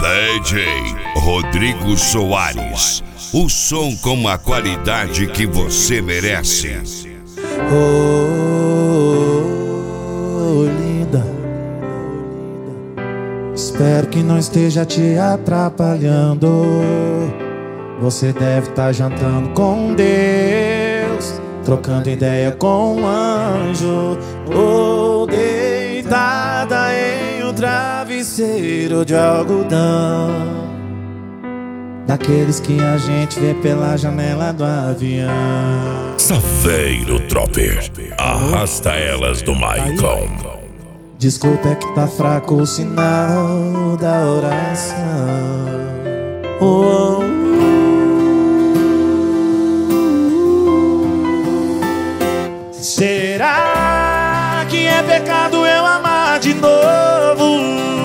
DJ Rodrigo Soares, o som com a qualidade que você merece. Oh, linda, espero que não esteja te atrapalhando. Você deve estar jantando com Deus, trocando ideia com um anjo, ou deitada em um travesseiro de algodão, daqueles que a gente vê pela janela do avião. Saveiro Tropper, arrasta elas do Maicon. Desculpa, é que tá fraco o sinal da oração. Oh, será que é pecado eu amar de novo?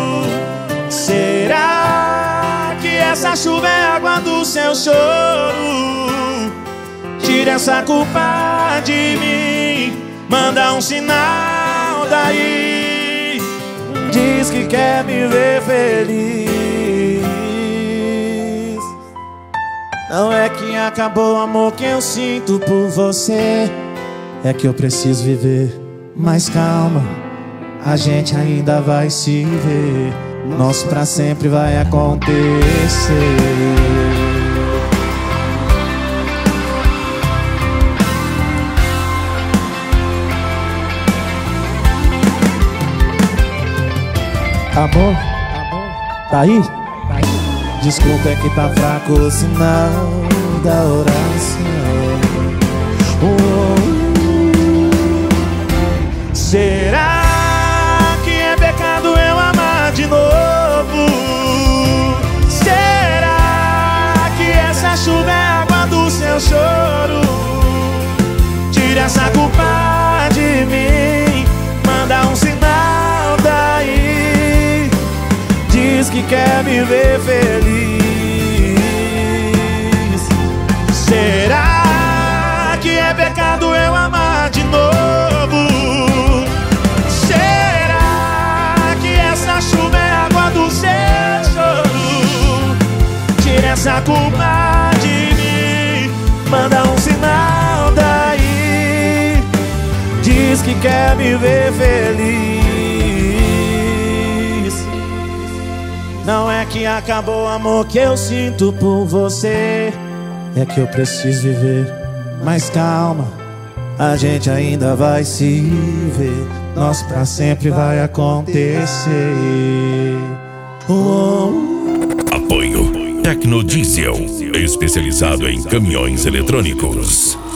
Será que essa chuva é água do seu choro? Tira essa culpa de mim, manda um sinal daí, diz que quer me ver feliz. Não é que acabou o amor que eu sinto por você, é que eu preciso viver. Mas calma, a gente ainda vai se ver, nosso pra sempre vai acontecer. Amor, tá aí? Desculpa, é que tá fraco o sinal da oração. Será que é pecado eu amar de novo? Será que essa chuva é água do seu choro? Tira essa culpa de mim, manda um sinal daí, diz que quer me ver feliz. Será que é pecado eu amar de novo? Será que essa chuva é água do seu choro? Tira essa culpa de mim, manda um sinal daí, diz que quer me ver feliz. Não é que acabou o amor que eu sinto por você, é que eu preciso viver. Mas calma, a gente ainda vai se ver, nosso pra sempre vai acontecer. Apoio Tecnodiesel, especializado em caminhões eletrônicos.